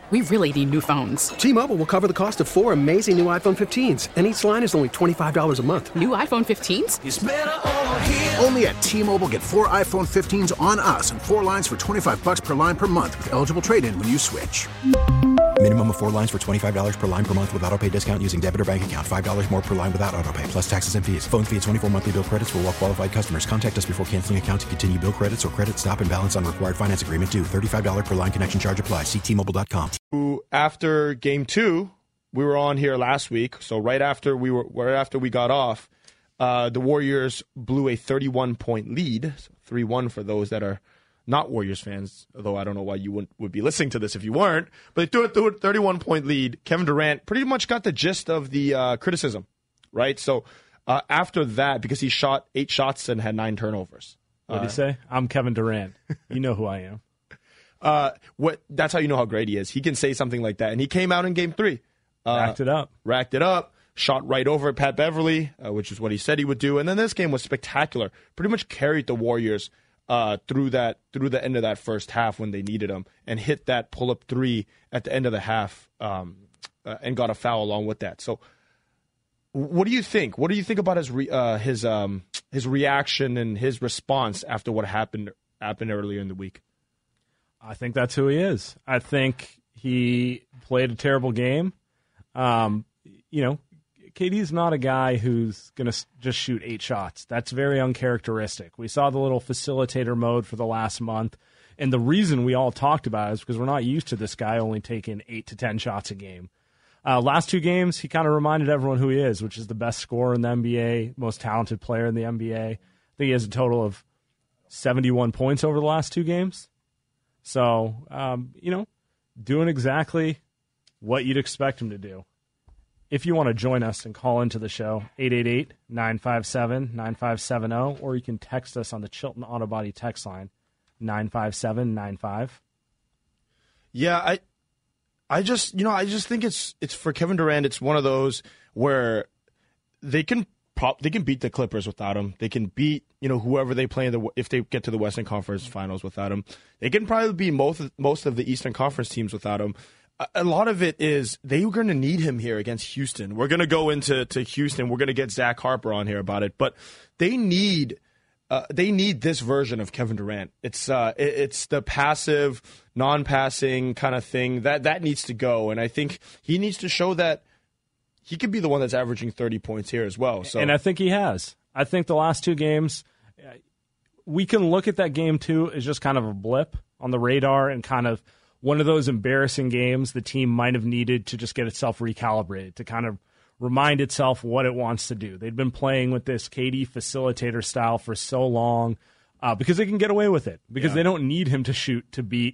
We really need new phones. T-Mobile will cover the cost of 4 amazing new iPhone 15s, and each line is only $25 a month. New iPhone 15s? It's better over here. Only at T-Mobile, get 4 iPhone 15s on us and 4 lines for $25 per line per month with eligible trade-in when you switch. Minimum of 4 lines for $25 per line per month with autopay discount using debit or bank account. $5 more per line without autopay, plus taxes and fees. Phone fee at 24 monthly bill credits for well-qualified customers. Contact us before canceling account to continue bill credits or credit stop and balance on required finance agreement due. $35 per line connection charge applies. See T-Mobile.com. After game 2, we were on here last week. So right after we got off, the Warriors blew a 31-point lead, so 3-1 for those that are not Warriors fans, although I don't know why you would be listening to this if you weren't. But they threw a 31-point lead. Kevin Durant pretty much got the gist of the criticism, right? So after that, because he shot 8 shots and had 9 turnovers. What did he say? I'm Kevin Durant. You know who I am. That's how you know how great he is. He can say something like that. And he came out in game 3. Racked it up. Shot right over Pat Beverly, which is what he said he would do. And then this game was spectacular. Pretty much carried the Warriors through the end of that first half when they needed him, and hit that pull-up 3 at the end of the half, and got a foul along with that. So, what do you think? What do you think about his reaction and his response after what happened earlier in the week? I think that's who he is. I think he played a terrible game. KD's not a guy who's going to just shoot 8 shots. That's very uncharacteristic. We saw the little facilitator mode for the last month, and the reason we all talked about it is because we're not used to this guy only taking 8 to 10 shots a game. Last 2 games, he kind of reminded everyone who he is, which is the best scorer in the NBA, most talented player in the NBA. I think he has a total of 71 points over the last 2 games. So, doing exactly what you'd expect him to do. If you want to join us and call into the show, 888-957-9570, or you can text us on the Chilton Auto Body text line, 95795. Yeah, I just think it's for Kevin Durant. It's one of those where they can beat the Clippers without him. They can beat whoever they play if they get to the Western Conference Finals without him. They can probably beat most of the Eastern Conference teams without him. A lot of it is they were going to need him here against Houston. We're going to go into Houston. We're going to get Zach Harper on here about it, but they need this version of Kevin Durant. It's the passive, non-passing kind of thing that needs to go, and I think he needs to show that he could be the one that's averaging 30 points here as well. So, and I think he has. I think the last 2 games, we can look at that game 2 as just kind of a blip on the radar and kind of one of those embarrassing games the team might have needed to just get itself recalibrated, to kind of remind itself what it wants to do. They'd been playing with this KD facilitator style for so long because they can get away with it, because they don't need him to shoot to beat,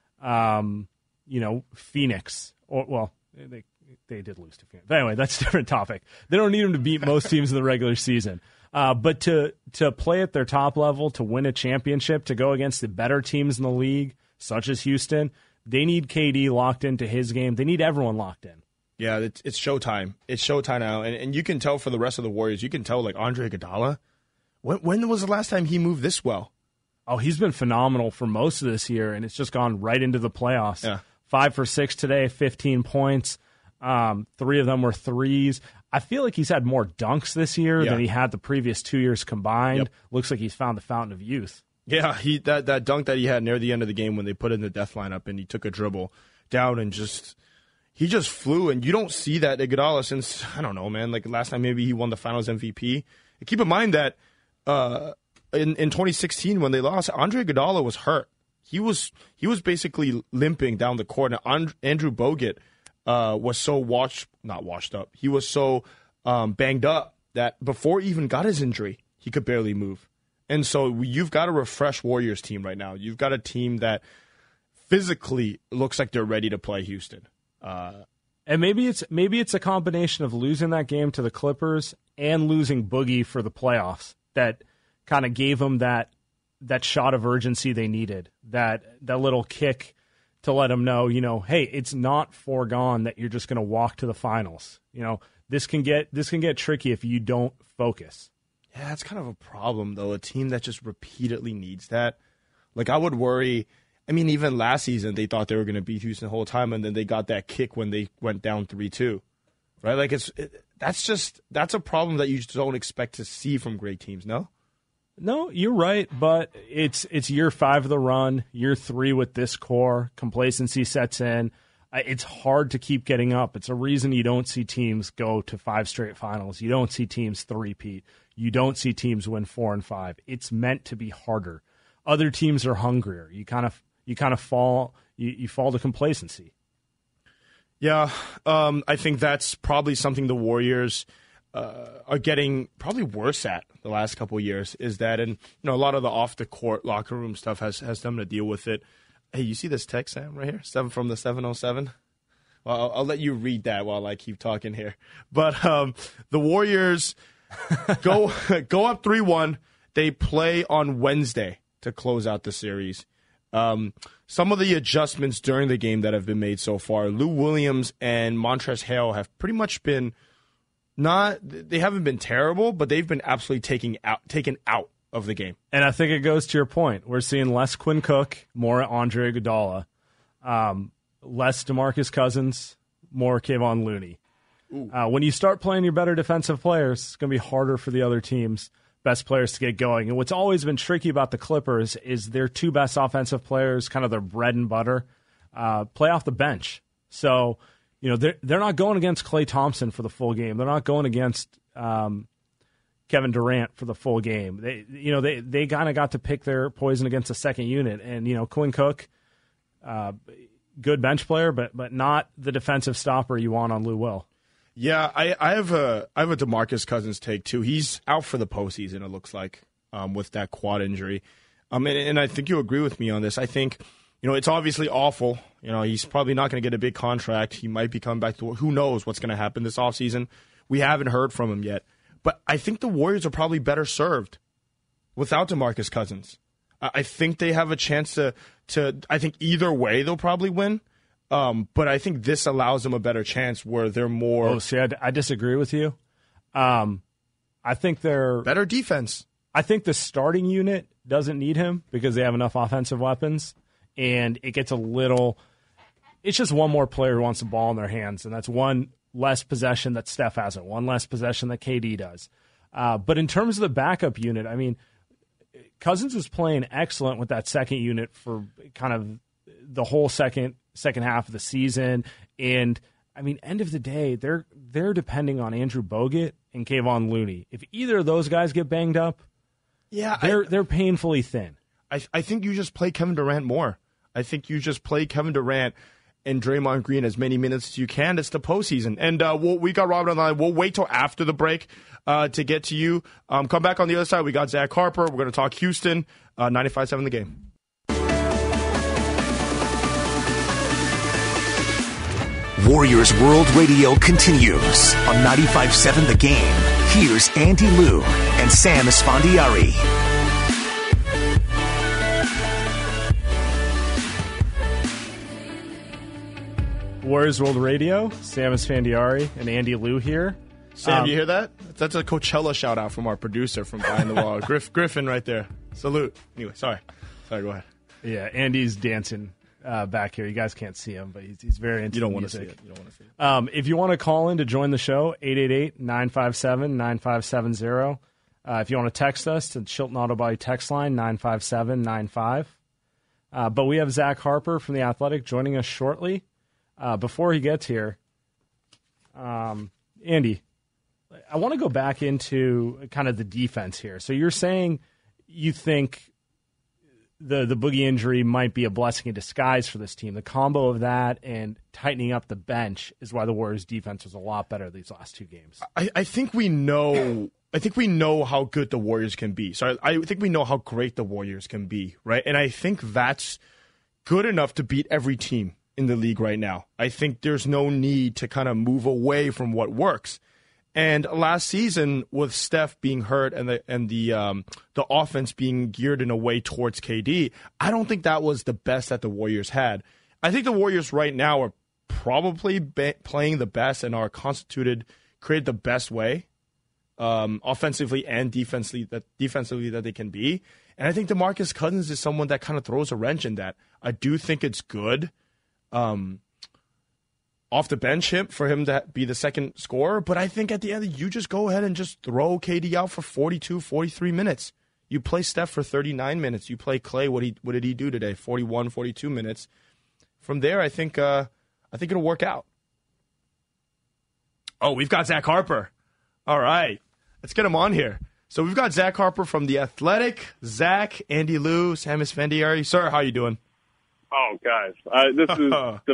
Phoenix. They did lose to Phoenix. But anyway, that's a different topic. They don't need him to beat most teams in the regular season. But to play at their top level, to win a championship, to go against the better teams in the league, such as Houston, they need KD locked into his game. They need everyone locked in. Yeah, it's showtime. It's showtime now. And you can tell for the rest of the Warriors, you can tell, like Andre Iguodala, when was the last time he moved this well? Oh, he's been phenomenal for most of this year, and it's just gone right into the playoffs. Yeah. 5 for 6 today, 15 points. 3 of them were threes. I feel like he's had more dunks this year than he had the previous 2 years combined. Yep. Looks like he's found the fountain of youth. Yeah, that dunk that he had near the end of the game when they put in the death lineup and he took a dribble down and he just flew, and you don't see that Iguodala since, I don't know, man, like last time maybe he won the Finals MVP. And keep in mind that in 2016 when they lost, Andre Iguodala was hurt. He was basically limping down the court, and Andrew Bogut was so not washed up. He was so banged up that before he even got his injury, he could barely move. And so you've got a refreshed Warriors team right now. You've got a team that physically looks like they're ready to play Houston. And maybe it's a combination of losing that game to the Clippers and losing Boogie for the playoffs that kind of gave them that shot of urgency they needed, that little kick to let them know, hey, it's not foregone that you're just going to walk to the finals. This can get tricky if you don't focus. Yeah, that's kind of a problem, though. A team that just repeatedly needs that. Like, I would worry. I mean, even last season, they thought they were going to beat Houston the whole time, and then they got that kick when they went down 3-2. Right? Like, that's a problem that you just don't expect to see from great teams, no? No, you're right, but it's year 5 of the run, year 3 with this core. Complacency sets in. It's hard to keep getting up. It's a reason you don't see teams go to 5 straight finals. You don't see teams three-peat. You don't see teams win 4 and 5. It's meant to be harder. Other teams are hungrier. You kind of fall to complacency. Yeah, I think that's probably something the Warriors are getting probably worse at the last couple of years. Is that, and a lot of the off the court locker room stuff has them to deal with it. Hey, you see this text, Sam, right here? 7 from the 707. Well, I'll let you read that while I keep talking here. But the Warriors go up 3-1. They play on Wednesday to close out the series. Some of the adjustments during the game that have been made so far, Lou Williams and Montrezl Harrell have pretty much been they haven't been terrible, but they've been absolutely taken out of the game. And I think it goes to your point. We're seeing less Quinn Cook, more Andre Iguodala, less DeMarcus Cousins, more Kevon Looney. When you start playing your better defensive players, it's going to be harder for the other team's best players to get going. And what's always been tricky about the Clippers is their 2 best offensive players, kind of their bread and butter, play off the bench. So, they're not going against Klay Thompson for the full game. They're not going against Kevin Durant for the full game. They kind of got to pick their poison against the second unit. And, Quinn Cook, good bench player, but not the defensive stopper you want on Lou Will. Yeah, I have a DeMarcus Cousins take too. He's out for the postseason, it looks like, with that quad injury. And I think you agree with me on this. I think, it's obviously awful. He's probably not going to get a big contract. He might be coming back to who knows what's going to happen this offseason. We haven't heard from him yet. But I think the Warriors are probably better served without DeMarcus Cousins. I think they have a chance to I think either way they'll probably win. But I think this allows them a better chance where they're more... Oh, see, I disagree with you. I think they're... Better defense. I think the starting unit doesn't need him because they have enough offensive weapons, and it gets a little... It's just one more player who wants the ball in their hands, and that's one less possession that Steph hasn't, one less possession that KD does. But in terms of the backup unit, I mean, Cousins was playing excellent with that second unit for kind of the whole second half of the season. And, I mean, end of the day, they're depending on Andrew Bogut and Kevon Looney. If either of those guys get banged up, they're painfully thin. I think you just play Kevin Durant more. I think you just play Kevin Durant and Draymond Green as many minutes as you can. It's the postseason. And we got Robert on the line. We'll wait till after the break to get to you. Come back on the other side. We got Zach Harper. We're going to talk Houston, 95-7 The Game. Warriors World Radio continues on 95.7 The Game. Here's Andy Liu and Sam Esfandiari. Warriors World Radio, Sam Esfandiari and Andy Liu here. Sam, you hear that? That's a Coachella shout out from our producer from Behind the Wall. Griffin right there. Salute. Anyway, sorry, go ahead. Yeah, Andy's dancing back here. You guys can't see him, but he's very into music. You don't want to see it. If you want to call in to join the show, 888-957-9570. If you want to text us to Chilton Auto Body text line, 95795. But we have Zach Harper from The Athletic joining us shortly. Before he gets here, Andy, I want to go back into kind of the defense here. So you're saying you think the Boogie injury might be a blessing in disguise for this team. The combo of that and tightening up the bench is why the Warriors' defense was a lot better these last 2 games. I think we know. I think we know how good the Warriors can be. So I think we know how great the Warriors can be, right? And I think that's good enough to beat every team in the league right now. I think there's no need to kind of move away from what works. And last season, with Steph being hurt and the offense being geared in a way towards KD, I don't think that was the best that the Warriors had. I think the Warriors right now are probably playing the best and are created the best way, offensively and defensively that they can be. And I think DeMarcus Cousins is someone that kind of throws a wrench in that. I do think it's good off the bench for him to be the second scorer, but I think at the end, you just go ahead and just throw KD out for 42, 43 minutes. You play Steph for 39 minutes. You play Clay. What did he do today? 41, 42 minutes. From there, I think it'll work out. Oh, we've got Zach Harper. All right. Let's get him on here. So we've got Zach Harper from The Athletic. Zach, Andy Liu, Sam Esfandiari. Sir, how you doing? Oh, guys, this is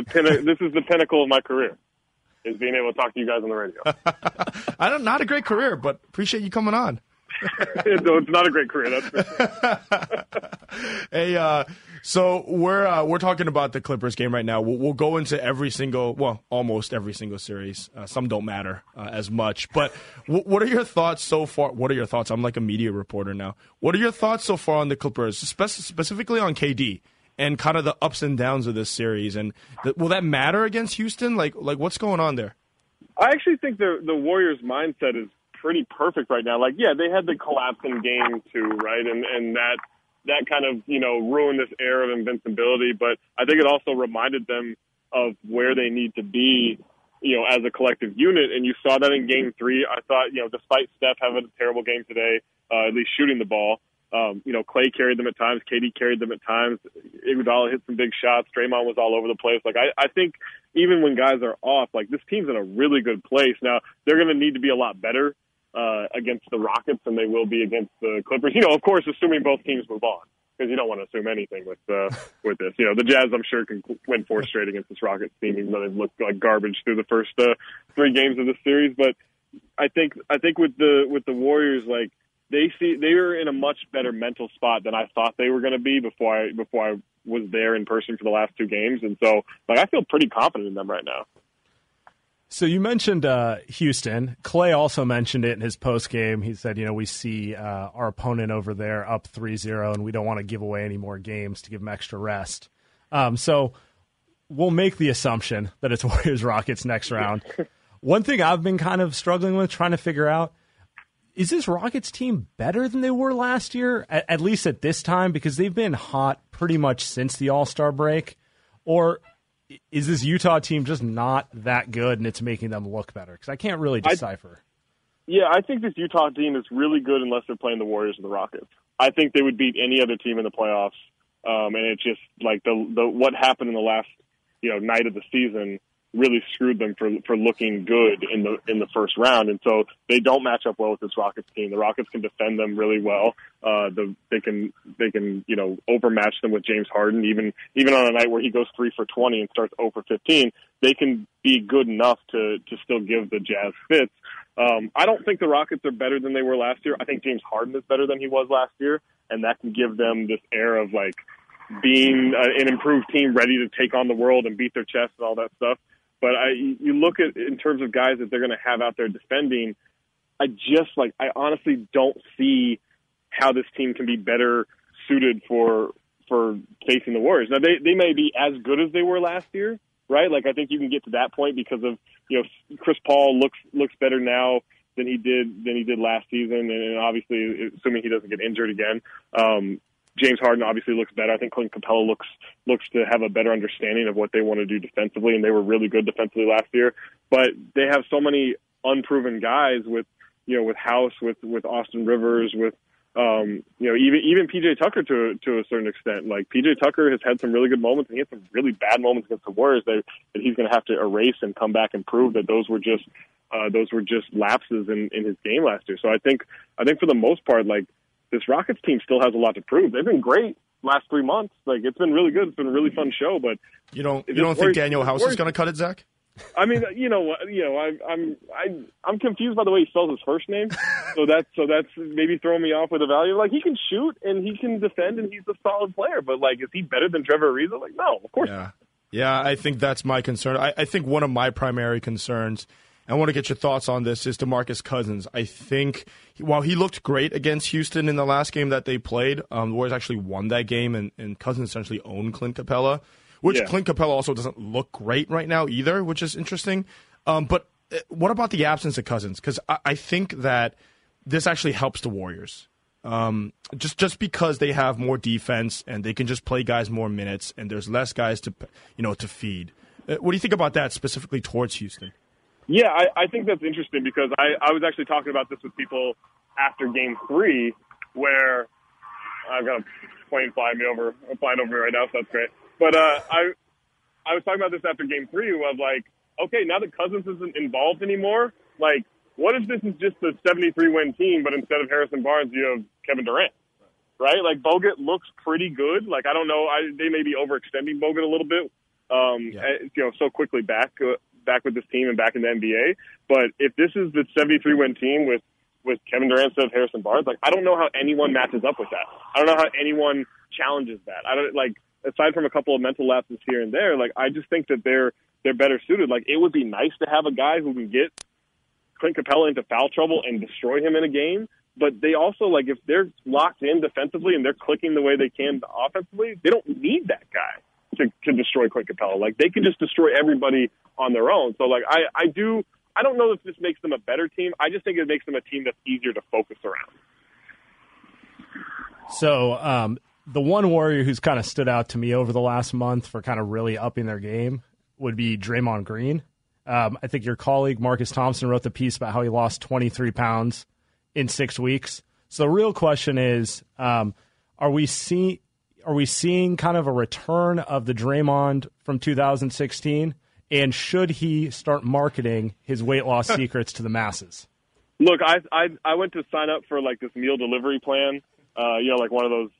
the pinnacle of my career, is being able to talk to you guys on the radio. Not a great career, but appreciate you coming on. No, it's not a great career, that's for sure. Hey, so we're talking about the Clippers game right now. We'll go into almost every single series. Some don't matter as much. But what are your thoughts so far? What are your thoughts? I'm like a media reporter now. What are your thoughts so far on the Clippers, specifically on KD? And kind of the ups and downs of this series, and will that matter against Houston? Like what's going on there? I actually think the Warriors' mindset is pretty perfect right now. Like, yeah, they had the collapse in game 2, right, and that kind of ruined this air of invincibility. But I think it also reminded them of where they need to be, as a collective unit. And you saw that in game 3. I thought, despite Steph having a terrible game today, at least shooting the ball. Clay carried them at times. KD carried them at times. Iguodala hit some big shots. Draymond was all over the place. Like, I think even when guys are off, like, this team's in a really good place. Now, they're going to need to be a lot better against the Rockets than they will be against the Clippers. Of course, assuming both teams move on, because you don't want to assume anything with this. The Jazz, I'm sure, can win 4 straight against this Rockets team, even though they've looked like garbage through the first 3 games of the series. But I think with the Warriors, like, they are in a much better mental spot than I thought they were going to be before I was there in person for the last 2 games, and so I feel pretty confident in them right now. So you mentioned Houston. Clay also mentioned it in his post game. He said, we see our opponent over there up 3-0, and we don't want to give away any more games to give them extra rest. So we'll make the assumption that it's Warriors Rockets next round. One thing I've been kind of struggling with, trying to figure out. Is this Rockets team better than they were last year, at least at this time, because they've been hot pretty much since the All-Star break? Or is this Utah team just not that good and it's making them look better? Because I can't really decipher. I think this Utah team is really good unless they're playing the Warriors or the Rockets. I think they would beat any other team in the playoffs. And it's just like the what happened in the last night of the season really screwed them for looking good in the first round, and so they don't match up well with this Rockets team. The Rockets can defend them really well. They can overmatch them with James Harden. Even on a night where he goes 3 for 20 and starts 0 for 15, they can be good enough to still give the Jazz fits. I don't think the Rockets are better than they were last year. I think James Harden is better than he was last year, and that can give them this air of like being an improved team ready to take on the world and beat their chest and all that stuff. But you look at in terms of guys that they're going to have out there defending, I honestly don't see how this team can be better suited for facing the Warriors. Now they may be as good as they were last year, right? Like I think you can get to that point because of Chris Paul looks better now than he did last season, and obviously assuming he doesn't get injured again. James Harden obviously looks better. I think Clint Capella looks to have a better understanding of what they want to do defensively, and they were really good defensively last year. But they have so many unproven guys with House, with Austin Rivers, with even PJ Tucker to a certain extent. Like PJ Tucker has had some really good moments, and he had some really bad moments against the Warriors that he's going to have to erase and come back and prove that those were just lapses in his game last year. So I think for the most part, like, this Rockets team still has a lot to prove. They've been great last 3 months. Like, it's been really good. It's been a really fun show. But you don't think Daniel House is going to cut it, Zach? I mean, I'm confused by the way he spells his first name. So that's maybe throwing me off with a value. Like, he can shoot and he can defend and he's a solid player. But like, is he better than Trevor Ariza? Like, no, of course not. Yeah, I think that's my concern. I think one of my primary concerns, I want to get your thoughts on this, is DeMarcus Cousins. I think while he looked great against Houston in the last game that they played, the Warriors actually won that game, and Cousins essentially owned Clint Capella, which Clint Capella also doesn't look great right now either, which is interesting. But what about the absence of Cousins? Because I think that this actually helps the Warriors. Just because they have more defense and they can just play guys more minutes and there's less guys to feed. What do you think about that specifically towards Houston? Yeah, I think that's interesting because I was actually talking about this with people after Game 3, where I've got a plane flying over me right now, so that's great. But I was talking about this after Game 3 of like, okay, now that Cousins isn't involved anymore, like, what if this is just a 73-win team, but instead of Harrison Barnes, you have Kevin Durant, right? Like, Bogut looks pretty good. Like, I don't know, they may be overextending Bogut a little bit, so quickly back with this team and back in the NBA. But if this is the 73-win team with Kevin Durant instead of Harrison Barnes, like, I don't know how anyone matches up with that. I don't know how anyone challenges that. I don't, like, aside from a couple of mental lapses here and there, like, I just think that they're better suited. Like, it would be nice to have a guy who can get Clint Capella into foul trouble and destroy him in a game. But they also, like, if they're locked in defensively and they're clicking the way they can offensively, they don't need that guy to destroy Clint Capella. Like, they can just destroy everybody on their own. So, like, I don't know if this makes them a better team. I just think it makes them a team that's easier to focus around. So, the one Warrior who's kind of stood out to me over the last month for kind of really upping their game would be Draymond Green. I think your colleague Marcus Thompson wrote the piece about how he lost 23 pounds in 6 weeks. So the real question is, are we seeing kind of a return of the Draymond from 2016? And should he start marketing his weight loss secrets to the masses? Look, I went to sign up for like this meal delivery plan, like one of those,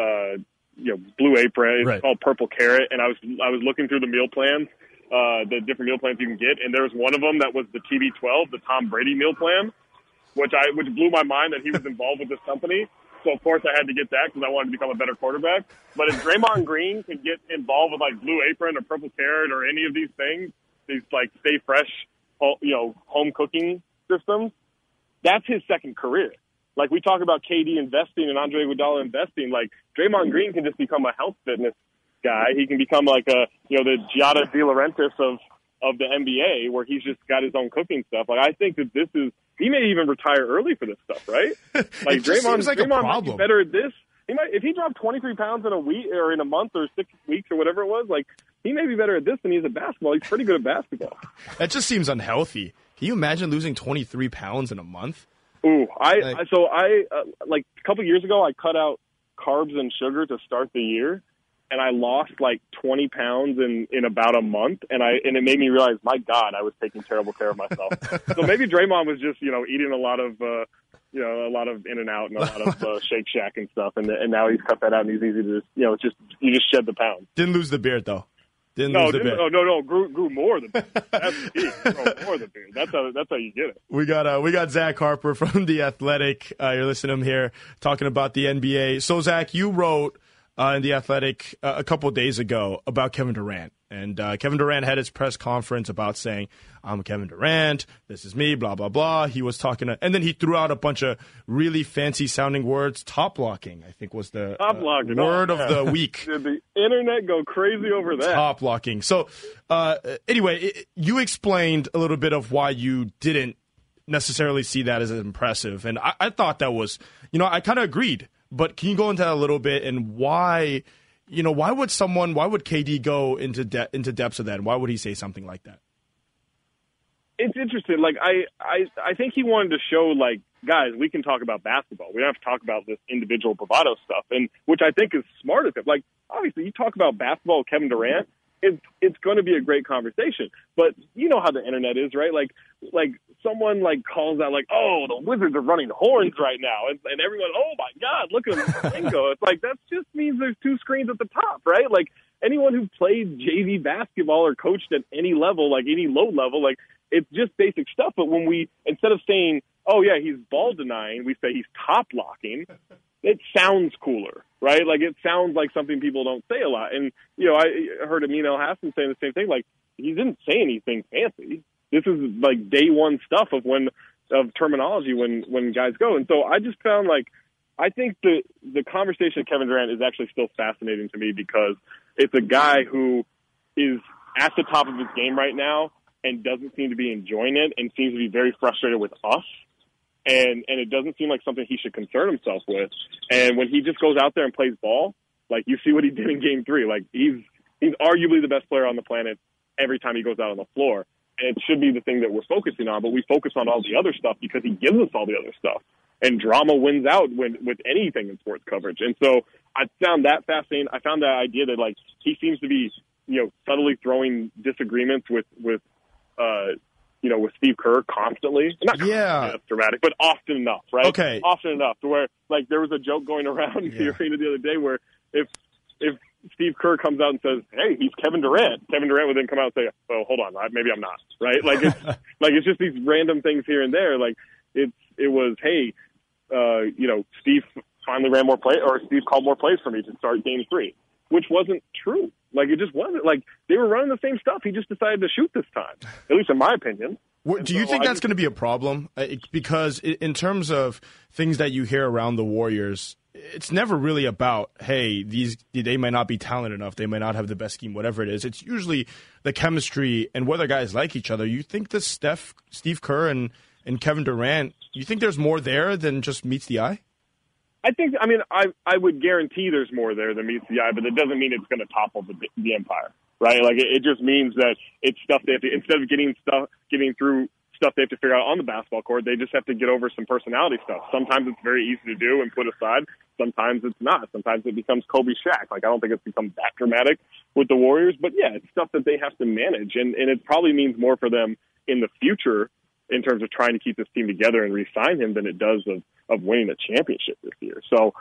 Blue Apron. It's called Purple Carrot, and I was looking through the meal plans, the different meal plans you can get, and there was one of them that was the TB12, the Tom Brady meal plan, which blew my mind that he was involved with this company. So, of course, I had to get that because I wanted to become a better quarterback. But if Draymond Green can get involved with, like, Blue Apron or Purple Carrot or any of these things, these, like, stay fresh, home cooking systems, that's his second career. Like, we talk about KD investing and Andre Iguodala investing. Like, Draymond Green can just become a health fitness guy. He can become, like, the Giada De Laurentiis of the NBA, where he's just got his own cooking stuff. Like, I think that this is, he may even retire early for this stuff, right? Like, Draymond might be better at this. If he dropped 23 pounds in a week or in a month or 6 weeks or whatever it was, like, he may be better at this than he is at basketball. He's pretty good at basketball. That just seems unhealthy. Can you imagine losing 23 pounds in a month? Ooh, a couple years ago, I cut out carbs and sugar to start the year. And I lost like 20 pounds in about a month, and it made me realize, my God, I was taking terrible care of myself. So maybe Draymond was just eating a lot of In-N-Out and a lot of Shake Shack and stuff, and now he's cut that out and he's easy to you just shed the pounds. Didn't lose the beard though. Grew more the beard. That's the key. Grow more the beard. That's how you get it. We got Zach Harper from The Athletic. You're listening to him here talking about the NBA. So Zach, you wrote in The Athletic a couple of days ago about Kevin Durant. And Kevin Durant had his press conference about saying, I'm Kevin Durant, this is me, blah, blah, blah. He was talking and then he threw out a bunch of really fancy-sounding words. Top blocking, I think, was the word of the week. Did the internet go crazy over that? Top blocking. So anyway, you explained a little bit of why you didn't necessarily see that as impressive. And I thought that was, I kind of agreed. But can you go into that a little bit and why would KD go into depths of that? And why would he say something like that? It's interesting. Like, I think he wanted to show, like, guys, we can talk about basketball. We don't have to talk about this individual bravado stuff, and which I think is smart of him. Like, obviously, you talk about basketball with Kevin Durant, it's going to be a great conversation. But you know how the internet is, right? Like someone like calls out like, "Oh, the Wizards are running horns right now," and everyone, "Oh my God, look at them go!" It's like that just means there's two screens at the top, right? Like anyone who played JV basketball or coached at any level, like any low level, like it's just basic stuff. But when we instead of saying, "Oh yeah, he's ball denying," we say he's top blocking. It sounds cooler, right? Like it sounds like something people don't say a lot. And I heard Amin El-Hassan saying the same thing. Like he didn't say anything fancy. This is like day one stuff of terminology when guys go. And so I just found I think the conversation of Kevin Durant is actually still fascinating to me because it's a guy who is at the top of his game right now and doesn't seem to be enjoying it and seems to be very frustrated with us. and it doesn't seem like something he should concern himself with. And when he just goes out there and plays ball, like you see what he did in Game 3, like he's arguably the best player on the planet every time he goes out on the floor. And it should be the thing that we're focusing on, but we focus on all the other stuff because he gives us all the other stuff. And drama wins out with anything in sports coverage. And so I found that fascinating. I found that idea that, like, he seems to be, subtly throwing disagreements with Steve Kerr constantly. Not constantly, that's dramatic, but often enough, right? Okay. Often enough to where, like, there was a joke going around the arena the other day where if Steve Kerr comes out and says, "Hey, he's Kevin Durant," Kevin Durant would then come out and say, "Oh, hold on, maybe I'm not," right? Like it's just these random things here and there. Like it was, hey, Steve finally ran more plays, or Steve called more plays for me to start Game 3, which wasn't true. Like it just wasn't. Like they were running the same stuff. He just decided to shoot this time, at least in my opinion. Do you think that's going to be a problem? Because in terms of things that you hear around the Warriors, it's never really about, hey, they might not be talented enough, they might not have the best scheme, whatever it is. It's usually the chemistry and whether guys like each other. You think that Steve Kerr and Kevin Durant, you think there's more there than just meets the eye? I would guarantee there's more there than meets the eye, but it doesn't mean it's going to topple the empire, right? Like it just means that it's stuff they have to, instead of getting through stuff they have to figure out on the basketball court, they just have to get over some personality stuff. Sometimes it's very easy to do and put aside. Sometimes it's not. Sometimes it becomes Kobe Shaq. Like I don't think it's become that dramatic with the Warriors, but yeah, it's stuff that they have to manage, and it probably means more for them in the future in terms of trying to keep this team together and re-sign him than it does of winning a championship this year. So,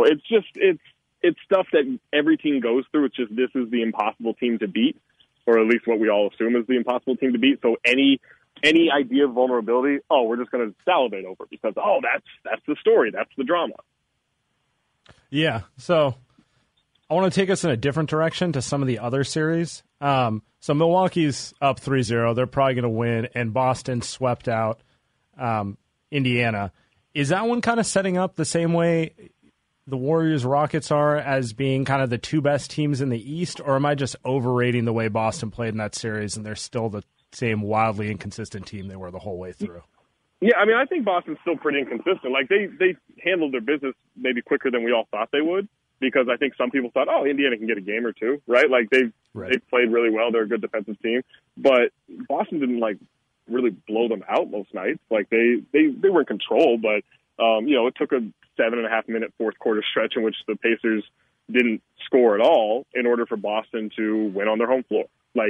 it's stuff that every team goes through. It's just this is the impossible team to beat, or at least what we all assume is the impossible team to beat. So any idea of vulnerability, we're just going to salivate over because, that's the story. That's the drama. Yeah. So I want to take us in a different direction to some of the other series. So Milwaukee's up 3-0. They're probably going to win, and Boston swept out Indiana. Is that one kind of setting up the same way the Warriors-Rockets are as being kind of the two best teams in the East, or am I just overrating the way Boston played in that series and they're still the same wildly inconsistent team they were the whole way through? Yeah, I think Boston's still pretty inconsistent. Like they handled their business maybe quicker than we all thought they would, because I think some people thought, Indiana can get a game or two, right? Like they've played really well. They're a good defensive team, but Boston didn't really blow them out most nights. Like they were in control, but it took a 7.5-minute fourth quarter stretch in which the Pacers didn't score at all in order for Boston to win on their home floor. I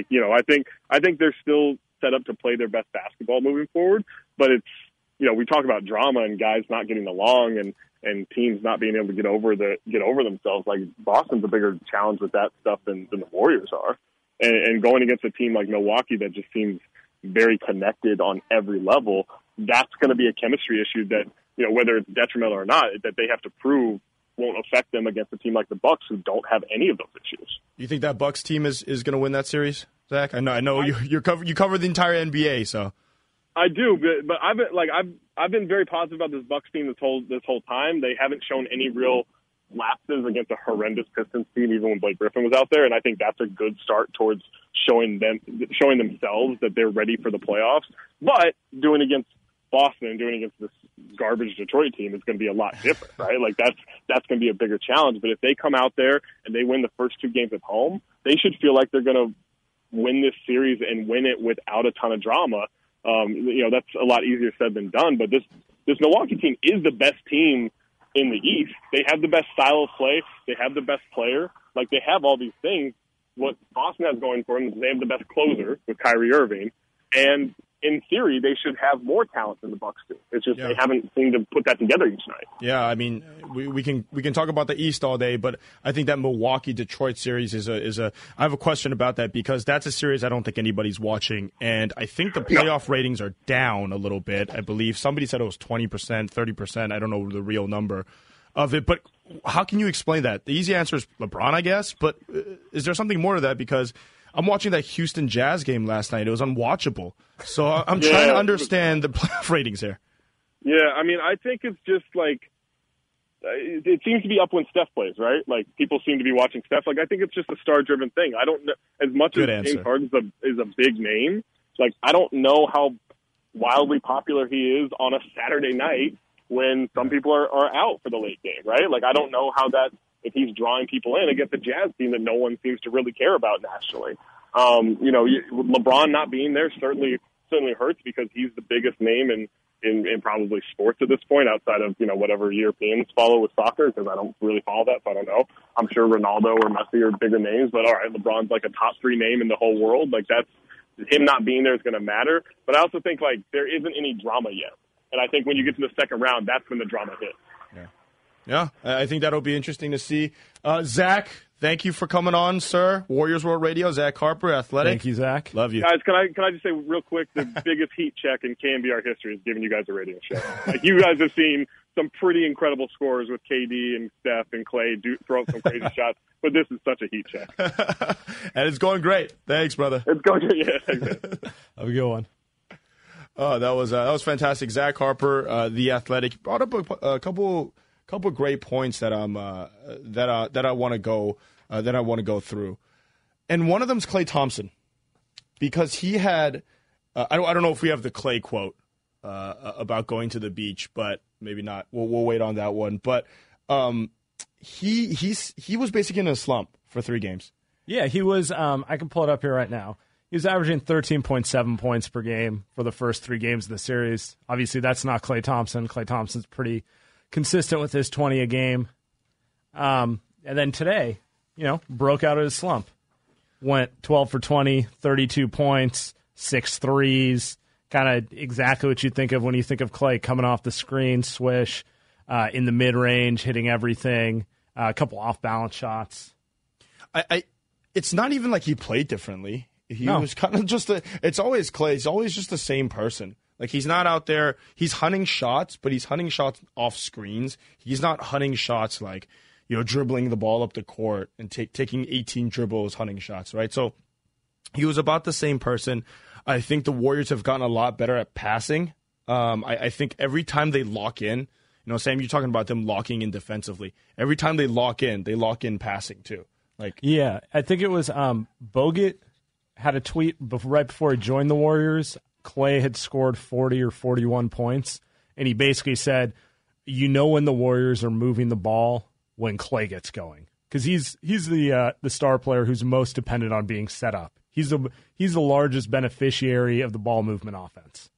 think they're still set up to play their best basketball moving forward, but it's, we talk about drama and guys not getting along and teams not being able to get over themselves. Like Boston's a bigger challenge with that stuff than the Warriors are. And going against a team like Milwaukee that just seems very connected on every level, that's going to be a chemistry issue that, whether it's detrimental or not, that they have to prove won't affect them against a team like the Bucks who don't have any of those issues. You think that Bucks team is going to win that series, Zach? I know you cover the entire NBA, so. I do, but I've been very positive about this Bucks team this whole time. They haven't shown any real lapses against a horrendous Pistons team, even when Blake Griffin was out there, and I think that's a good start towards showing themselves that they're ready for the playoffs. But doing against Boston and doing against this garbage Detroit team is going to be a lot different, right? Like that's going to be a bigger challenge. But if they come out there and they win the first two games at home, they should feel like they're going to win this series and win it without a ton of drama. That's a lot easier said than done. But this Milwaukee team is the best team in the East. They have the best style of play. They have the best player. Like they have all these things. What Boston has going for them is they have the best closer with Kyrie Irving, and in theory, they should have more talent than the Bucks do. It's just they haven't seemed to put that together each night. Yeah, I mean, we can talk about the East all day, but I think that Milwaukee-Detroit series is a. I have a question about that because that's a series I don't think anybody's watching, and I think the playoff ratings are down a little bit. I believe somebody said it was 20%, 30%. I don't know the real number of it, but how can you explain that? The easy answer is LeBron, I guess, but is there something more to that? Because I'm watching that Houston Jazz game last night. It was unwatchable. So I'm trying to understand the playoff ratings here. Yeah, I think it's just it seems to be up when Steph plays, right? Like people seem to be watching Steph. Like I think it's just a star-driven thing. I don't know, as much as James Harden is a big name. Like I don't know how wildly popular he is on a Saturday night when some people are out for the late game, right? Like, I don't know how that, if he's drawing people in against a Jazz team that no one seems to really care about nationally. LeBron not being there certainly hurts because he's the biggest name in probably sports at this point outside of, whatever Europeans follow with soccer, because I don't really follow that, so I don't know. I'm sure Ronaldo or Messi are bigger names, but all right, LeBron's like a top 3 name in the whole world. Like, that's, him not being there is going to matter. But I also think, like, there isn't any drama yet. And I think when you get to the second round, that's when the drama hits. Yeah, I think that'll be interesting to see. Zach, thank you for coming on, sir. Warriors World Radio, Zach Harper, Athletic. Thank you, Zach. Love you. Guys, can I just say real quick, the biggest heat check in KNBR history is giving you guys a radio show. Like, you guys have seen some pretty incredible scores with KD and Steph and Clay throw up some crazy shots, but this is such a heat check. And it's going great. Thanks, brother. It's going great, yeah. Have a good one. Oh, that was fantastic. Zach Harper, The Athletic, brought up a couple great points that I want to go through, and one of them is Klay Thompson, because he had I don't know if we have the Klay quote about going to the beach, but maybe not. We'll wait on that one. But he was basically in a slump for 3 games. Yeah, he was. I can pull it up here right now. He was averaging 13.7 points per game for the first 3 games of the series. Obviously, that's not Klay Thompson. Klay Thompson's pretty consistent with his 20 a game. And then today, broke out of his slump. Went 12 for 20, 32 points, 6 threes, kind of exactly what you think of when you think of Klay, coming off the screen, swish, in the mid-range, hitting everything, a couple off-balance shots. It's not even like he played differently. He No. was kind of just it's always Klay. He's always just the same person. Like, he's not out there. He's hunting shots, but he's hunting shots off screens. He's not hunting shots like, dribbling the ball up the court and taking 18 dribbles, hunting shots, right? So he was about the same person. I think the Warriors have gotten a lot better at passing. I think every time they lock in, Sam, you're talking about them locking in defensively. Every time they lock in passing too. Yeah, I think it was Bogut had a tweet right before he joined the Warriors. Klay had scored 40 or 41 points, and he basically said, when the Warriors are moving the ball when Klay gets going, because he's the star player who's most dependent on being set up. He's the largest beneficiary of the ball movement offense,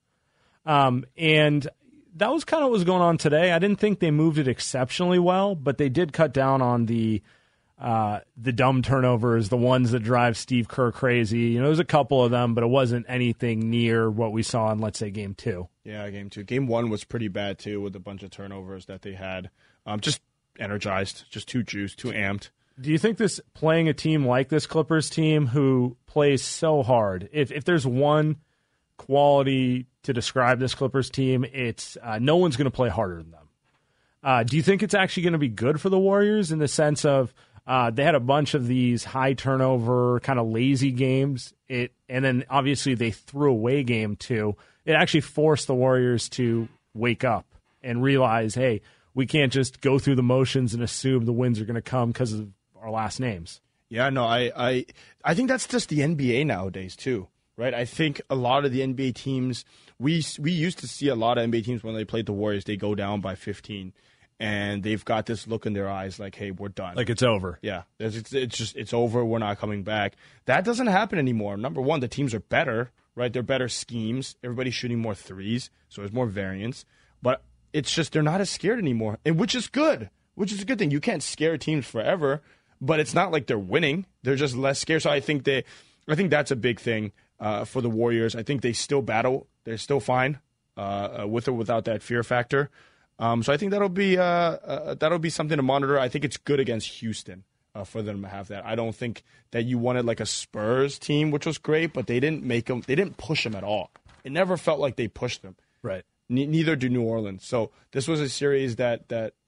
and that was kind of what was going on today. I didn't think they moved it exceptionally well, but they did cut down on the dumb turnovers, the ones that drive Steve Kerr crazy. There's a couple of them, but it wasn't anything near what we saw in, let's say, Game 2. Yeah, Game 2. Game 1 was pretty bad, too, with a bunch of turnovers that they had. Just energized, just too juiced, too amped. Do you think this, playing a team like this Clippers team who plays so hard, if there's one quality to describe this Clippers team, it's no one's going to play harder than them. Do you think it's actually going to be good for the Warriors in the sense of they had a bunch of these high turnover, kind of lazy games, and then obviously they threw away Game 2. It actually forced the Warriors to wake up and realize, hey, we can't just go through the motions and assume the wins are going to come because of our last names. Yeah, no, I think that's just the NBA nowadays too, right? I think a lot of the NBA teams, we used to see a lot of NBA teams when they played the Warriors, they go down by 15. And they've got this look in their eyes like, hey, we're done. Like it's over. Yeah, it's over. We're not coming back. That doesn't happen anymore. Number one, the teams are better, right? They're better schemes. Everybody's shooting more threes, so there's more variance. But it's just they're not as scared anymore, and which is good. Which is a good thing. You can't scare teams forever, but it's not like they're winning. They're just less scared. So I think that's a big thing for the Warriors. I think they still battle. They're still fine with or without that fear factor. So I think that'll be something to monitor. I think it's good against Houston for them to have that. I don't think that you wanted like a Spurs team, which was great, but they didn't push them at all. It never felt like they pushed them. Right. Neither do New Orleans. So this was a series that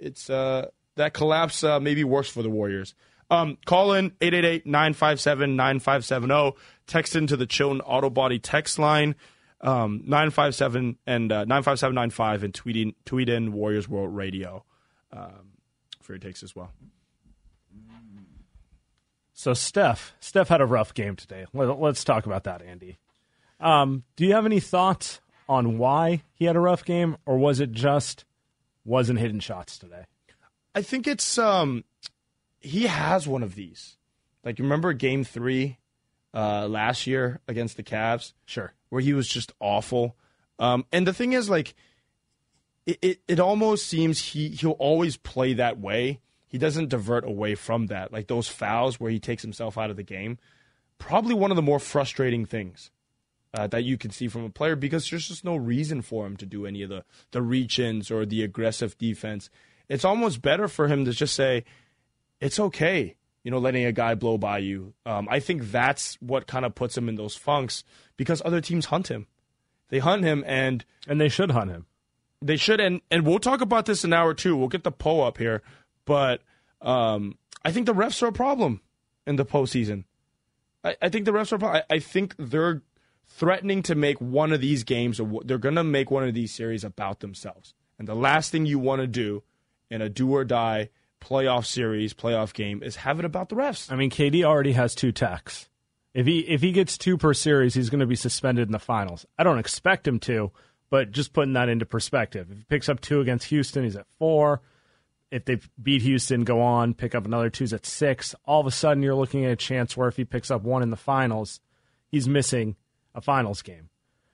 collapse maybe works for the Warriors. Call in 888-957-9570. Text into the Chilton Auto Body text line. 957 and 95795 and tweet in Warriors World Radio for your takes as well. So Steph had a rough game today. Let's talk about that, Andy. Do you have any thoughts on why he had a rough game, or was it just wasn't hitting shots today? I think it's he has one of these. Like, remember Game 3 last year against the Cavs? Sure. Where he was just awful. And the thing is, like, it almost seems he'll always play that way. He doesn't divert away from that. Like those fouls where he takes himself out of the game. Probably one of the more frustrating things that you can see from a player, because there's just no reason for him to do any of the reach-ins or the aggressive defense. It's almost better for him to just say, it's okay, letting a guy blow by you. I think that's what kind of puts him in those funks, because other teams hunt him. They hunt him, and they should hunt him. They should, and we'll talk about this in hour 2. We'll get the poll up here, but I think the refs are a problem in the postseason. I think the refs are a problem. I think they're threatening to make one of these games, or they're going to make one of these series about themselves. And the last thing you want to do in a do-or-die playoff series, playoff game, is have it about the refs. I mean, KD already has 2 techs. If he gets 2 per series, he's going to be suspended in the finals. I don't expect him to, but just putting that into perspective. If he picks up 2 against Houston, he's at 4. If they beat Houston, go on, pick up another 2's at 6. All of a sudden, you're looking at a chance where if he picks up 1 in the finals, he's missing a finals game.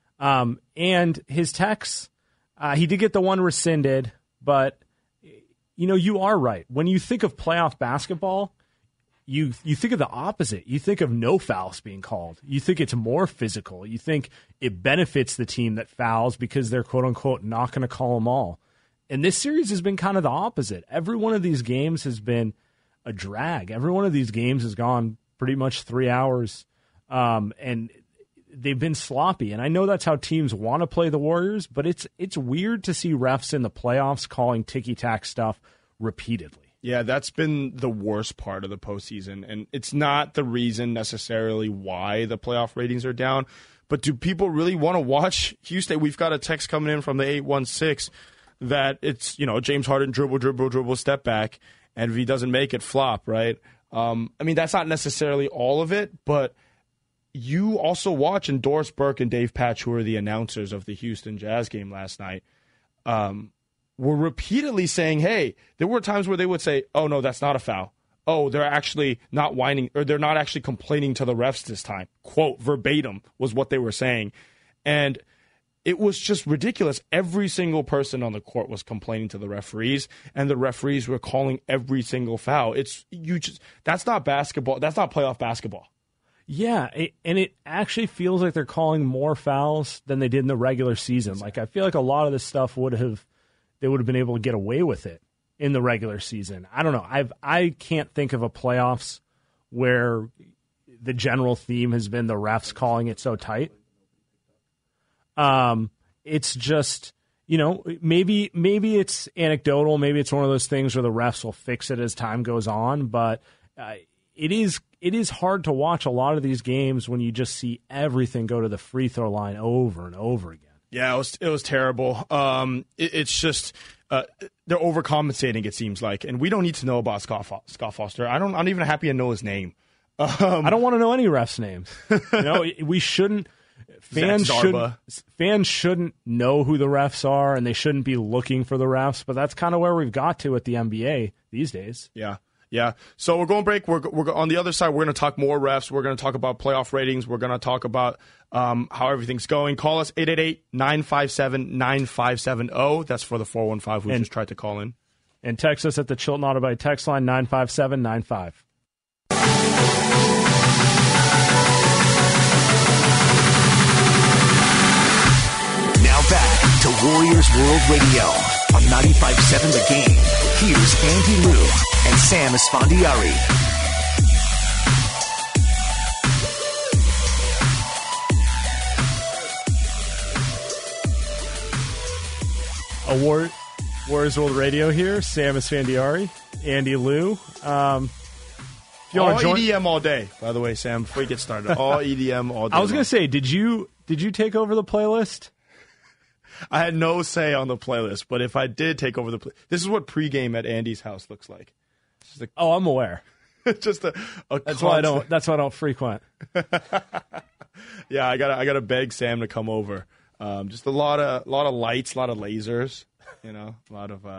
And his techs, he did get the 1 rescinded, but you are right. When you think of playoff basketball, you think of the opposite. You think of no fouls being called. You think it's more physical. You think it benefits the team that fouls because they're, quote-unquote, not going to call them all. And this series has been kind of the opposite. Every one of these games has been a drag. Every one of these games has gone pretty much 3 hours, and they've been sloppy. And I know that's how teams want to play the Warriors, but it's weird to see refs in the playoffs calling ticky-tack stuff repeatedly. Yeah, that's been the worst part of the postseason, and it's not the reason necessarily why the playoff ratings are down, but do people really want to watch Houston? We've got a text coming in from the 816 that it's, James Harden dribble, step back, and if he doesn't make it, flop, right? I mean, that's not necessarily all of it, but you also watch, and Doris Burke and Dave Patch, who are the announcers of the Houston Jazz game last night, were repeatedly saying, hey, there were times where they would say, oh, no, that's not a foul. Oh, they're actually not whining, or they're not actually complaining to the refs this time. Quote, verbatim was what they were saying. And it was just ridiculous. Every single person on the court was complaining to the referees, and the referees were calling every single foul. That's not basketball. That's not playoff basketball. Yeah, and it actually feels like they're calling more fouls than they did in the regular season. Like, I feel like a lot of this stuff they would have been able to get away with it in the regular season. I don't know. I can't think of a playoffs where the general theme has been the refs calling it so tight. It's just, maybe it's anecdotal. Maybe it's one of those things where the refs will fix it as time goes on. But it is hard to watch a lot of these games when you just see everything go to the free throw line over and over again. Yeah, it was terrible. It's just they're overcompensating, it seems like, and we don't need to know about Scott Foster. I'm even happy to know his name. I don't want to know any refs' names. We shouldn't. Fans shouldn't know who the refs are, and they shouldn't be looking for the refs. But that's kind of where we've got to at the NBA these days. Yeah. So we're going break. We're on the other side. We're going to talk more refs. We're going to talk about playoff ratings. We're going to talk about how everything's going. Call us 888-957-9570. That's for the 415 who just tried to call in. And text us at the Chilton Auto Body text line 95795. Now back to Warriors World Radio on 95.7 The Game. Here's Andy Liu and Sam Esfandiari. Warriors World Radio here. Sam Esfandiari, Andy Liu. All EDM all day, by the way, Sam, before you get started. All EDM all day. I was going to say, did you take over the playlist? I had no say on the playlist, but if I did take over this is what pregame at Andy's house looks like. I'm aware. Just a that's why I don't frequent. Yeah, I gotta beg Sam to come over. Just a lot of lights, a lot of lasers. You know, a lot of.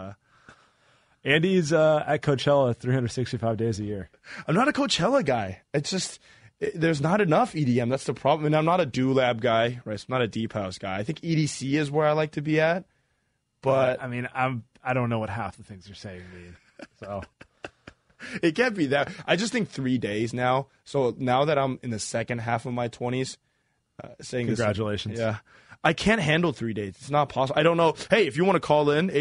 Andy's at Coachella 365 days a year. I'm not a Coachella guy. It's just there's not enough EDM. That's the problem. And I'm not a Do-Lab guy, right? I'm not a Deep House guy. I think EDC is where I like to be at. But I mean, I don't know what half the things you're saying mean. So it can't be that. I just think 3 days now. So now that I'm in the second half of my 20s, saying congratulations. This, yeah. I can't handle 3 days. It's not possible. I don't know. Hey, if you want to call in,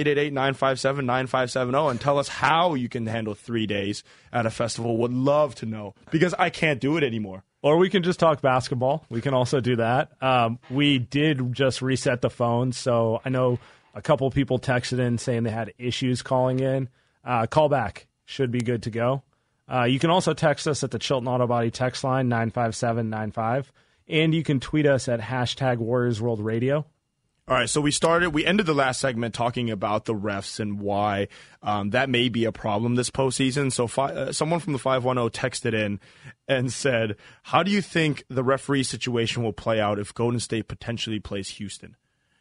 888-957-9570 and tell us how you can handle 3 days at a festival, would love to know because I can't do it anymore. Or we can just talk basketball. We can also do that. We did just reset the phone, so I know a couple people texted in saying they had issues calling in. Call back. Should be good to go. You can also text us at the Chilton Auto Body text line, 95795. And you can tweet us at #WarriorsWorldRadio. All right, so we ended the last segment talking about the refs and why that may be a problem this postseason. So someone from the 510 texted in and said, how do you think the referee situation will play out if Golden State potentially plays Houston?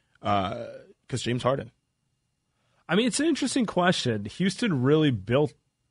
Because James Harden. I mean, it's an interesting question. Houston really built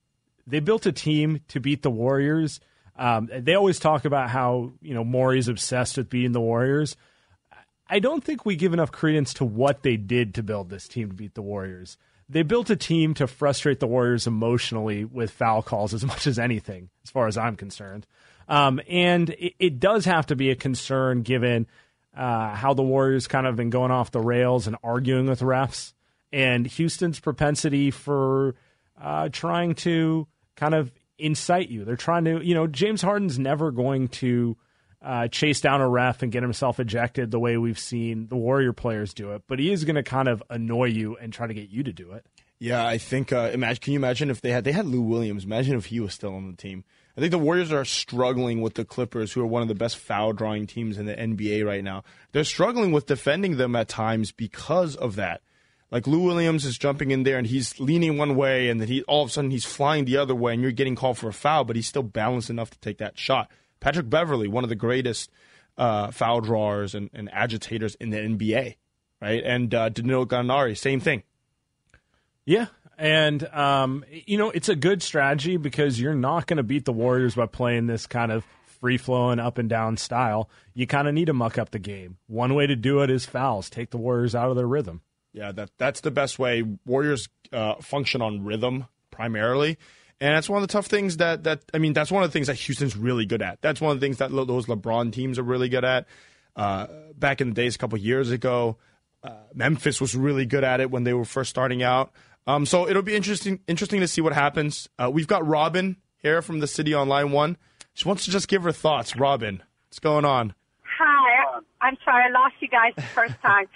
a team to beat the Warriors. They always talk about how, Morey's obsessed with beating the Warriors. I don't think we give enough credence to what they did to build this team to beat the Warriors. They built a team to frustrate the Warriors emotionally with foul calls as much as anything, as far as I'm concerned. And it does have to be a concern given how the Warriors kind of been going off the rails and arguing with refs, and Houston's propensity for trying to kind of incite you. They're trying to, James Harden's never going to chase down a ref and get himself ejected the way we've seen the Warrior players do it, but he is going to kind of annoy you and try to get you to do it. Yeah, I think, can you imagine if they had Lou Williams, imagine if he was still on the team. I think the Warriors are struggling with the Clippers, who are one of the best foul-drawing teams in the NBA right now. They're struggling with defending them at times because of that. Like Lou Williams is jumping in there and he's leaning one way and then all of a sudden he's flying the other way and you're getting called for a foul, but he's still balanced enough to take that shot. Patrick Beverley, one of the greatest foul drawers and agitators in the NBA, right? And Danilo Gallinari, same thing. Yeah, and it's a good strategy because you're not going to beat the Warriors by playing this kind of free-flowing up and down style. You kind of need to muck up the game. One way to do it is fouls. Take the Warriors out of their rhythm. Yeah, that's the best way. Warriors function on rhythm primarily, and that's one of the tough things that's one of the things that Houston's really good at. That's one of the things that those LeBron teams are really good at. Back in the days, a couple years ago, Memphis was really good at it when they were first starting out. So it'll be interesting to see what happens. We've got Robin here from the city on line 1. She wants to just give her thoughts. Robin, what's going on? Hi, I'm sorry I lost you guys the first time.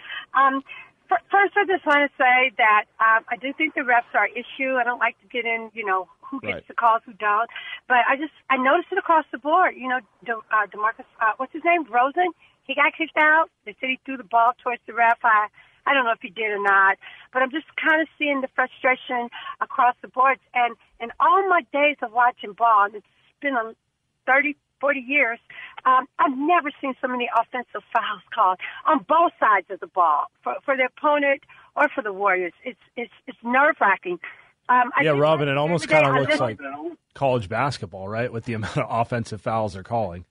First, I just want to say that I do think the refs are an issue. I don't like to get in, who gets the calls, who don't. But I noticed it across the board. DeMarcus, what's his name, Rosen? He got kicked out. They said he threw the ball towards the ref. I don't know if he did or not. But I'm just kind of seeing the frustration across the board. And in all my days of watching ball, and it's been 30, 40 years, I've never seen so many offensive fouls called on both sides of the ball for the opponent or for the Warriors. It's nerve-wracking. Yeah, Robin, it almost kind of looks like college basketball, right, with the amount of offensive fouls they're calling.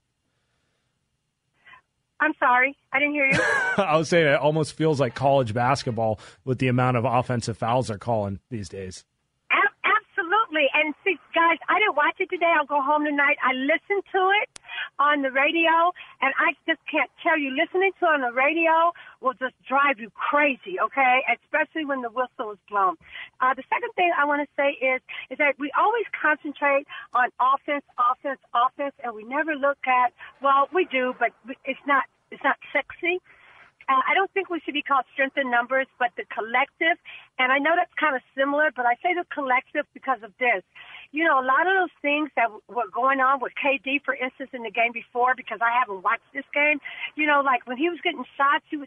I'm sorry, I didn't hear you. I was saying it almost feels like college basketball with the amount of offensive fouls they're calling these days. Absolutely. And see, guys, I didn't watch it today. I'll go home tonight. I listened to it on the radio, and I just can't tell you, listening to it on the radio will just drive you crazy, okay, especially when the whistle is blown. The second thing I want to say is that we always concentrate on offense, and we never look at, well, we do, but it's not sexy. I don't think we should be called strength in numbers, but the collective. And I know that's kind of similar, but I say the collective because of this. a lot of those things that were going on with KD, for instance, in the game before, because I haven't watched this game, like when he was getting shots, you would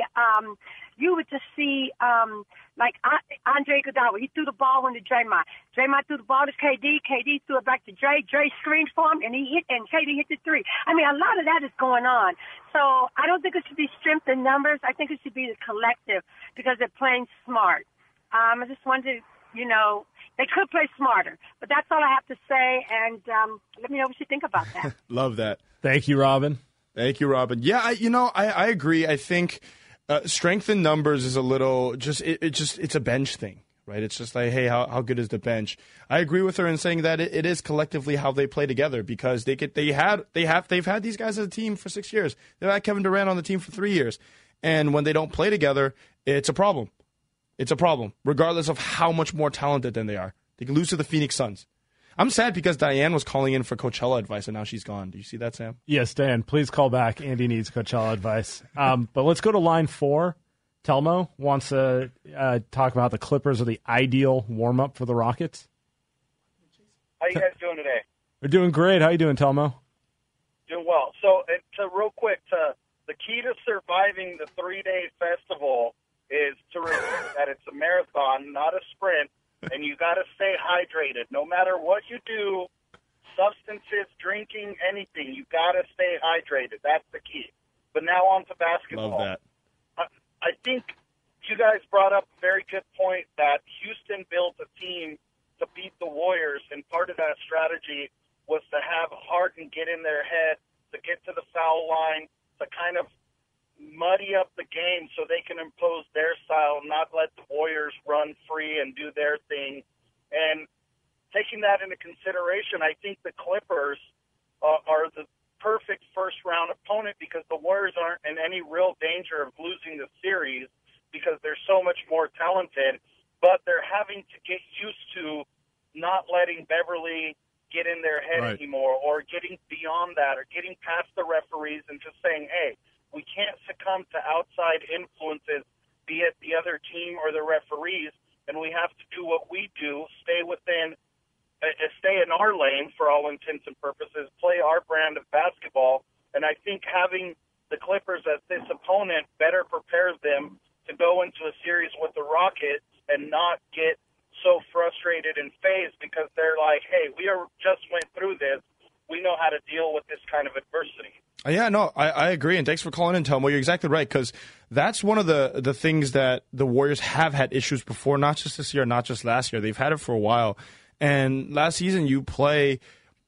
just see like Andre Iguodala. He threw the ball into Draymond. Draymond threw the ball to KD. KD threw it back to Dre. Dre screened for him, and KD hit the three. I mean, a lot of that is going on. So I don't think it should be strength in numbers. I think it should be the collective because they're playing smart. I just wanted to, they could play smarter. But that's all I have to say, and let me know what you think about that. Love that. Thank you, Robin. Thank you, Robin. Yeah, I agree. I think strength in numbers is a little it's a bench thing, right? It's just like, hey, how good is the bench? I agree with her in saying that it is collectively how they play together because they've had these guys as a team for 6 years. They've had Kevin Durant on the team for 3 years, and when they don't play together, it's a problem. It's a problem, regardless of how much more talented than they are. They can lose to the Phoenix Suns. I'm sad because Diane was calling in for Coachella advice, and now she's gone. Do you see that, Sam? Yes, Dan, please call back. Andy needs Coachella advice. But let's go to line 4. Telmo wants to talk about the Clippers are the ideal warm-up for the Rockets. How you guys doing today? We're doing great. How you doing, Telmo? Doing well. So, real quick, the key to surviving the 3-day festival is to remember that it's a marathon, not a sprint, and you got to stay hydrated. No matter what you do, substances, drinking, anything, you got to stay hydrated. That's the key. But now on to basketball. Love that. I think you guys brought up a very good point that Houston built a team to beat the Warriors, and part of that strategy was to have Harden get in their head, to get to the foul line, to kind of muddy up the game so they can impose their style, not let the Warriors run free and do their thing. And taking that into consideration, I think the Clippers are the perfect first-round opponent because the Warriors aren't in any real danger of losing the series because they're so much more talented, but they're having to get used to not letting Beverly get in their head anymore or getting beyond that or getting past the referees and just saying, hey, we can't succumb to outside influences, be it the other team or the referees, and we have to do what we do, stay in our lane for all intents and purposes, play our brand of basketball. And I think having the Clippers as this opponent better prepares them to go into a series with the Rockets and not get so frustrated and phased because they're like, hey, we just went through this. We know how to deal with this kind of adversity. Yeah, no, I agree, and thanks for calling in, Telmo. You're exactly right, because that's one of the things that the Warriors have had issues before, not just this year, not just last year. They've had it for a while. And last season, you play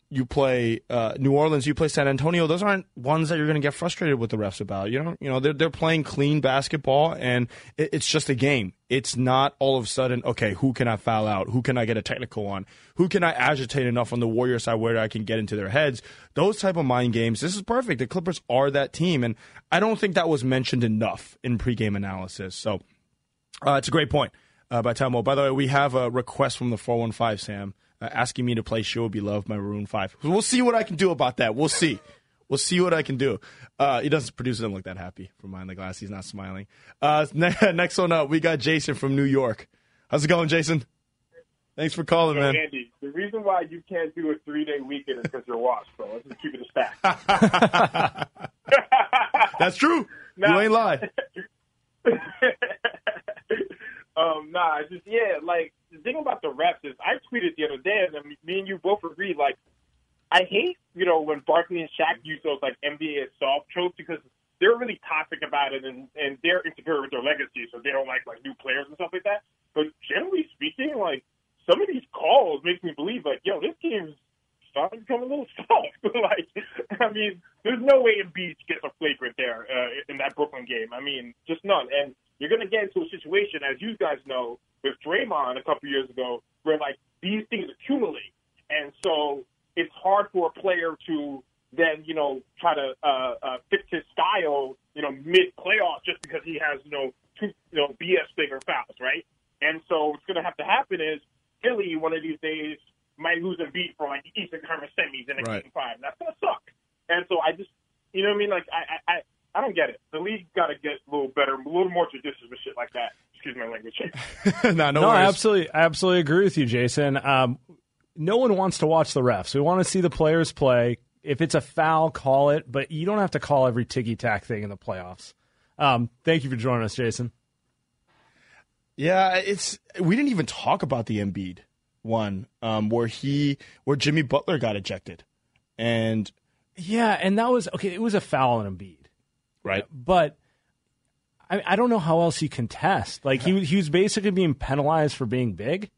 New Orleans, you play San Antonio. Those aren't ones that you're going to get frustrated with the refs about. They're playing clean basketball, and it's just a game. It's not all of a sudden, okay, who can I foul out? Who can I get a technical on? Who can I agitate enough on the Warrior side where I can get into their heads? Those type of mind games. This is perfect. The Clippers are that team, and I don't think that was mentioned enough in pregame analysis. So it's a great point by Telmo. By the way, we have a request from the 415, Sam. Asking me to play Show Be Loved by Maroon 5. We'll see what I can do about that. We'll see. We'll see what I can do. He doesn't produce doesn't look that happy from behind the glass. He's not smiling. Next one up, we got Jason from New York. How's it going, Jason? Thanks for calling, man. Andy, the reason why you can't do a 3-day weekend is because you're washed, bro. Let's just keep it a stack. That's true. You ain't lie. The thing about the refs is I tweeted the other day, and me and you both agreed, I hate, when Barkley and Shaq use those, NBA is soft tropes because they're really toxic about it, and they're insecure with their legacy, so they don't like new players and stuff like that. But generally speaking, some of these calls make me believe, this team's starting to become a little soft. There's no way Embiid gets a flagrant there in that Brooklyn game. Just none. And you're going to get into a situation, as you guys know, with Draymond a couple years ago, where these things accumulate, and so it's hard for a player to then try to fix his style mid playoffs just because he has two BS bigger fouls, right? And so what's going to have to happen is Philly one of these days might lose and beat for the Eastern Conference semis in a game 5. That's going to suck. And so I just I don't get it. The league's got to get a little better, a little more judicious with shit like that. Excuse my language. No, I absolutely agree with you, Jason. no one wants to watch the refs. We want to see the players play. If it's a foul, call it, but you don't have to call every ticky-tack thing in the playoffs. Thank you for joining us, Jason. Yeah, we didn't even talk about the Embiid one where Jimmy Butler got ejected. And that was okay. It was a foul on Embiid, right? But I don't know how else you can test. Like he was basically being penalized for being big.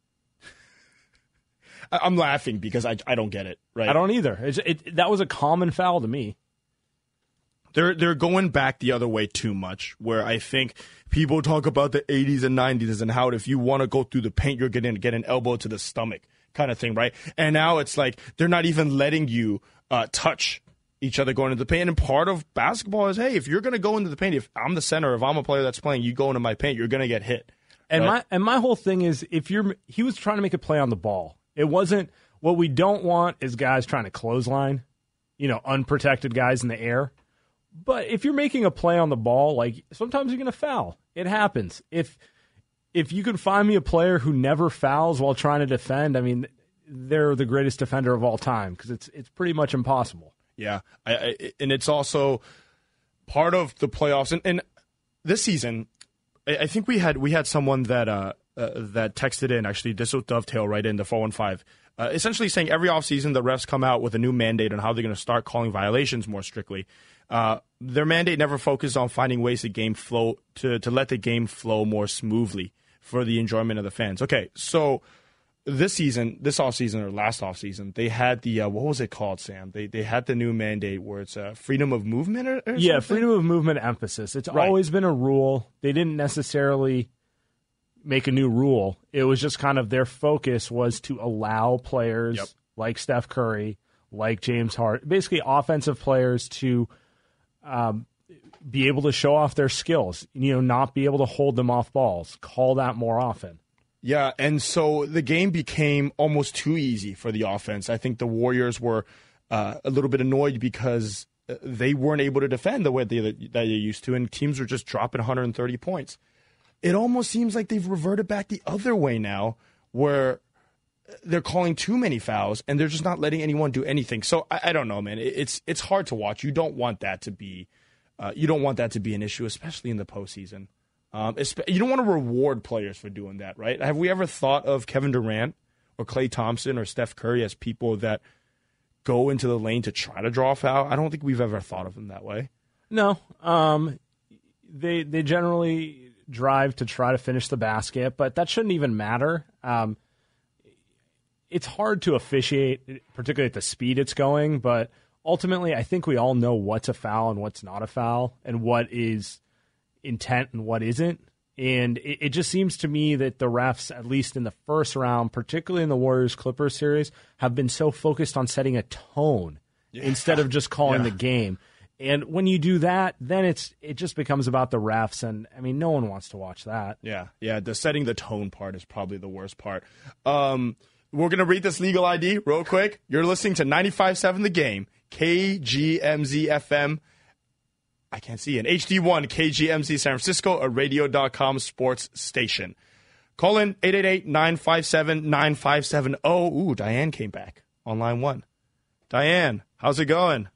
I'm laughing because I don't get it. Right? I don't either. That was a common foul to me. They're going back the other way too much, where I think people talk about the 80s and 90s and how if you want to go through the paint, you're going to get an elbow to the stomach kind of thing, right? And now it's like they're not even letting you touch each other going into the paint. And part of basketball is, hey, if you're going to go into the paint, if I'm the center, if I'm a player that's playing, you go into my paint, you're going to get hit. And right? my whole thing is he was trying to make a play on the ball. It wasn't what we don't want is guys trying to clothesline, unprotected guys in the air. But if you're making a play on the ball, like sometimes you're going to foul. It happens. If you can find me a player who never fouls while trying to defend, I mean, they're the greatest defender of all time because it's pretty much impossible. Yeah, and it's also part of the playoffs. And this season, I think we had someone that texted in. Actually, this will dovetail right into 415. Essentially saying every offseason the refs come out with a new mandate on how they're going to start calling violations more strictly. Their mandate never focused on finding ways the game flow to let the game flow more smoothly for the enjoyment of the fans. Okay, so this offseason or last offseason, they had the what was it called, Sam? They had the new mandate where it's freedom of movement or something? Yeah, freedom of movement emphasis. It's always been a rule. They didn't necessarily make a new rule. It was just kind of their focus was to allow players like Steph Curry, like James Harden, basically offensive players to be able to show off their skills, not be able to hold them off balls, call that more often. Yeah, and so the game became almost too easy for the offense. I think the Warriors were a little bit annoyed because they weren't able to defend the way that they used to, and teams were just dropping 130 points. It almost seems like they've reverted back the other way now, where they're calling too many fouls and they're just not letting anyone do anything. So I don't know, man. It's hard to watch. You don't want that to be an issue, especially in the postseason. You don't want to reward players for doing that, right? Have we ever thought of Kevin Durant or Klay Thompson or Steph Curry as people that go into the lane to try to draw a foul? I don't think we've ever thought of them that way. No. They generally drive to try to finish the basket, but that shouldn't even matter. It's hard to officiate, particularly at the speed it's going, but ultimately I think we all know what's a foul and what's not a foul and what is intent and what isn't. And it just seems to me that the refs, at least in the first round, particularly in the Warriors-Clippers series, have been so focused on setting a tone instead of just calling the game. And when you do that, then it just becomes about the refs, and I mean, no one wants to watch that. Yeah, the setting the tone part is probably the worst part. We're going to read this legal ID real quick. You're listening to 95.7 The Game, KGMZ FM. I can't see it. HD1, KGMZ San Francisco, a radio.com sports station. Call in 888-957-9570. Ooh, Diane came back on line one. Diane, how's it going?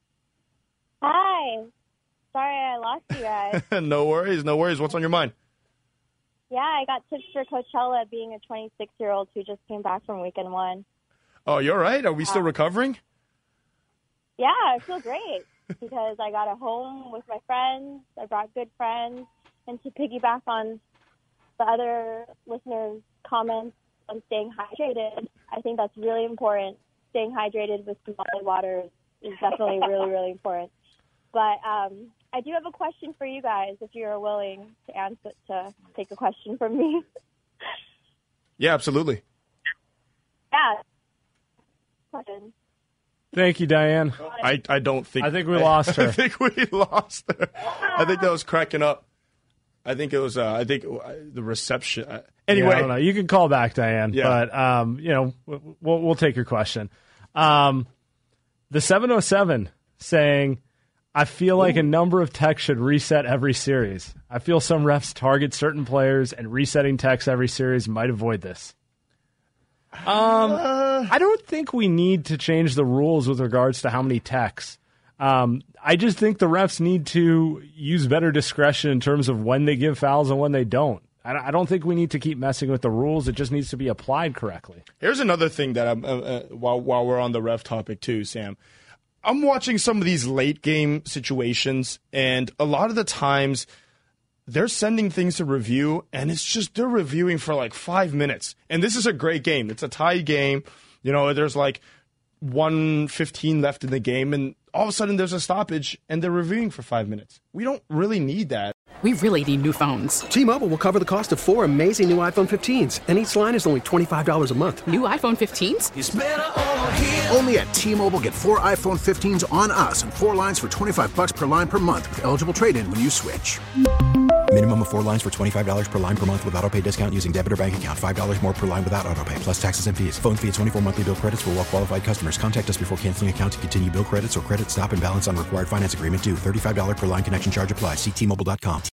Hi. Sorry I lost you guys. No worries. What's on your mind? Yeah, I got tips for Coachella being a 26-year-old who just came back from weekend one. Oh, you're right? Are we still recovering? Yeah, I feel great because I got a home with my friends. I brought good friends. And to piggyback on the other listeners' comments on staying hydrated, I think that's really important. Staying hydrated with some bottled water is definitely really, really important. But I do have a question for you guys, if you're willing to take a question from me. Yeah, absolutely. Yeah. Question. Thank you, Diane. I don't think... I think we lost her. I think we lost her. I think that was cracking up. I think it was... the reception... Anyway. Yeah, I don't know. You can call back, Diane. Yeah. But, we'll take your question. The 707 saying... I feel like a number of techs should reset every series. I feel some refs target certain players, and resetting techs every series might avoid this. I don't think we need to change the rules with regards to how many techs. I just think the refs need to use better discretion in terms of when they give fouls and when they don't. I don't think we need to keep messing with the rules. It just needs to be applied correctly. Here's another thing that while we're on the ref topic too, Sam. I'm watching some of these late game situations, and a lot of the times they're sending things to review, and it's just they're reviewing for like 5 minutes. And this is a great game. It's a tie game. You know, there's like 1:15 left in the game, and all of a sudden there's a stoppage, and they're reviewing for 5 minutes. We don't really need that. We really need new phones. T-Mobile will cover the cost of 4 amazing new iPhone 15s, and each line is only $25 a month. New iPhone 15s? It's better over here. Only at T-Mobile, get 4 iPhone 15s on us and 4 lines for $25 per line per month with eligible trade-in when you switch. Minimum of 4 lines for $25 per line per month with autopay discount using debit or bank account. $5 more per line without autopay, plus taxes and fees. Phone fee at 24 monthly bill credits for well-qualified customers. Contact us before canceling account to continue bill credits or credit stop and balance on required finance agreement due. $35 per line connection charge applies. See T-Mobile.com.